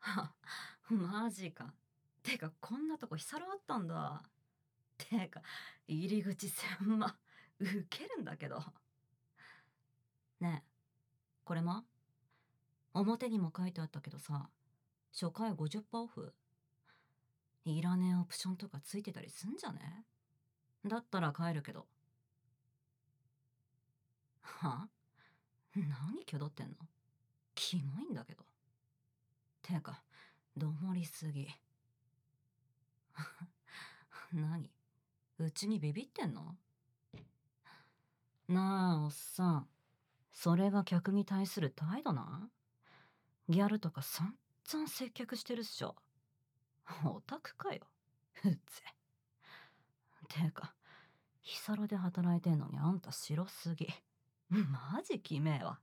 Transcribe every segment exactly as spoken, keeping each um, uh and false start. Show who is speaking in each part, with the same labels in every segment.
Speaker 1: マジか。てか、こんなとこヒサロあったんだ。てか、入り口狭。ウケるんだけど。ねえ、これも表にも書いてあったけどさ、初回ごじゅっパーセントオフ。いらねえオプションとかついてたりすんじゃね？だったら帰るけど。は？何挙動ってんの？キモいんだけど。てか、どもりすぎ。何？うちにビビってんの？なあ、おっさん。それが客に対する態度なん？ギャルとか散々接客してるっしょ。オタクかよ。うぜ。てか、ヒサロで働いてんのにあんた白すぎ。マジキメえわ。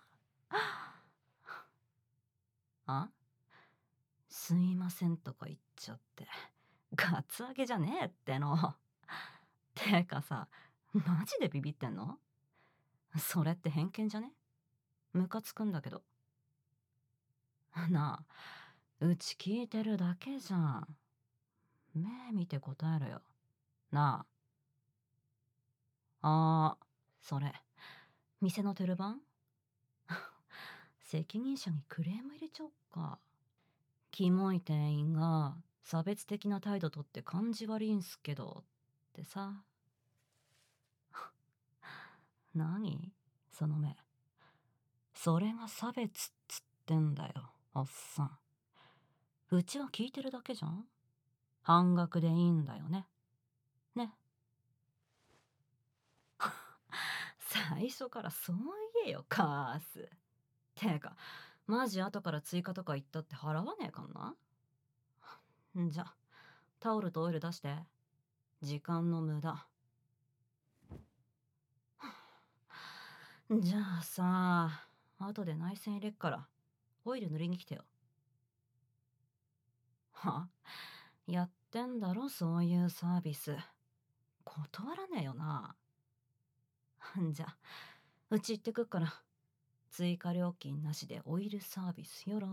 Speaker 1: あ？すいませんとか言っちゃって。カツアゲじゃねえっての。てかさ、マジでビビってんの？それって偏見じゃね？ムカつくんだけど。なあ、うち聞いてるだけじゃん。目見て答えろよ。なあ。あー、それ、店のテルバン？責任者にクレーム入れちゃおっか。キモい店員が差別的な態度とって感じ悪いんすけどってさ。何？その目。それが差別っつってんだよ、おっさん。うちは聞いてるだけじゃん。半額でいいんだよね。ね。最初からそう言えよ、カース。てか、マジ後から追加とか言ったって払わねえかんな。んじゃ、タオルとオイル出して。時間の無駄。じゃあさ、後で内線入れっから、オイル塗りに来てよ。は？やってんだろ、そういうサービス。断らねえよな。じゃあ、うち行ってくっから、追加料金なしでオイルサービスよろ。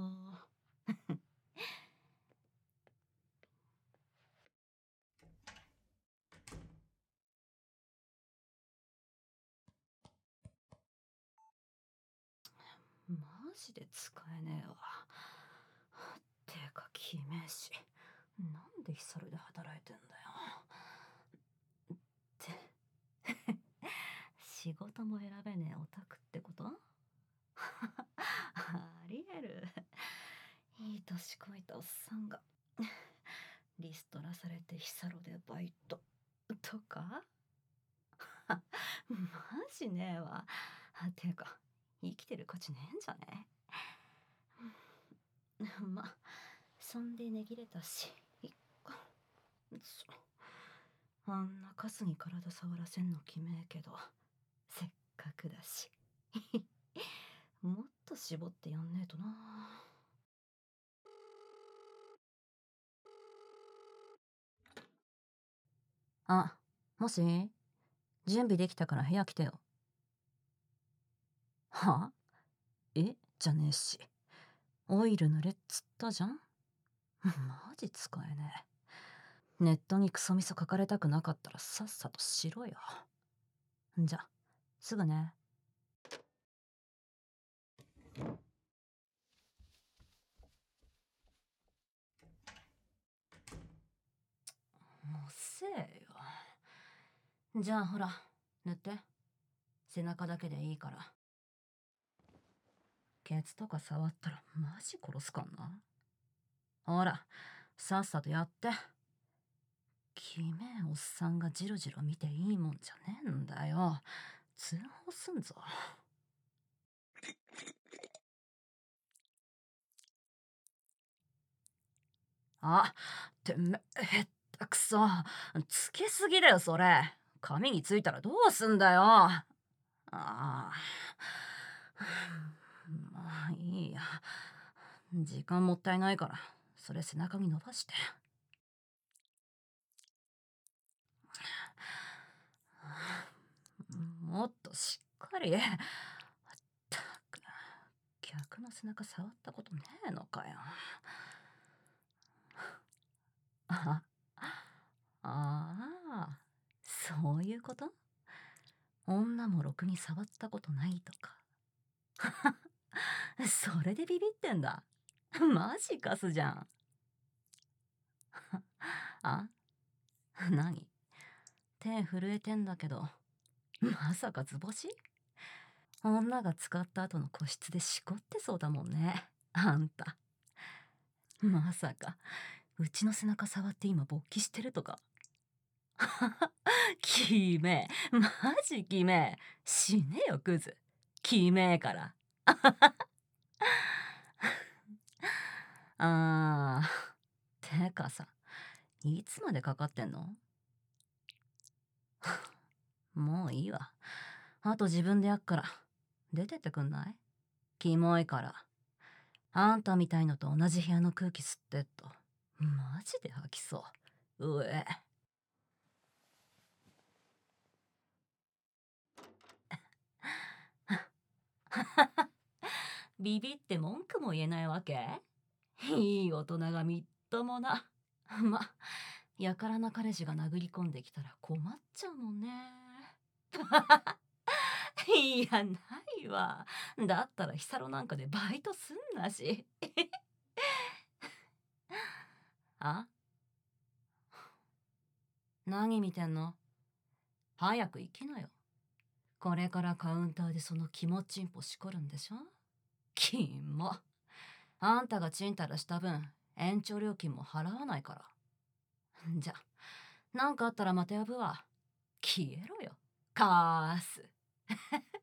Speaker 1: マジで使えねえわ。てか、決めし。なんでヒサルで働いてんだよ。って仕事も選べねえオタクってこと？ありえる。いい年こいたおっさんがリストラされてヒサロでバイトとか？マジねえわ。てか、生きてる価値ねえんじゃね？ま、そんで値切れたし、いっか。そあんなカスに体触らせんのきめえけど、せっかくだし。もっと絞ってやんねえとな。あ、もし準備できたから部屋来てよ。は？え？じゃねえし。オイル塗れっつったじゃん。マジ使えねえ。ネットにクソみそ書かれたくなかったらさっさとしろよ。じゃ、すぐね。もうせえよ。じゃあほら、塗って。背中だけでいいから。ケツとか触ったらマジ殺すかんな。ほら、さっさとやって。きめえおっさんがジロジロ見ていいもんじゃねえんだよ。通報すんぞ。あ、てめえ、へったくそ。つけすぎだよ、それ。髪についたらどうすんだよ。ああ。まあいいや。時間もったいないから、それ背中に伸ばして。もっとしっかり。ったく、 客の背中触ったことねえのかよ。あ、ああ、そういうこと？女もろくに触ったことないとか。それでビビってんだ。マジカスじゃん。あ、何？手震えてんだけど、まさか図星？女が使った後の個室でしこってそうだもんね。あんた。まさか、うちの背中触って今勃起してるとか。きめえ。マジきめえ。死ねよ、クズ。きめえから。あー、てかさ、いつまでかかってんの？もういいわ。あと自分でやっから。出てってくんない？キモいから。あんたみたいのと同じ部屋の空気吸ってっと。マジで吐きそう。うえ。ビビって文句も言えないわけ？いい大人がみっともな。ま、やからな彼氏が殴り込んできたら困っちゃうもんね。いや、ないわ。だったらヒサロなんかでバイトすんなし。あ、何見てんの？早く行きなよ。これからカウンターでその気持ちんぽしこるんでしょ？キモ。あんたがちんたらした分、延長料金も払わないから。じゃ、なんかあったらまた呼ぶわ。消えろよ。カース。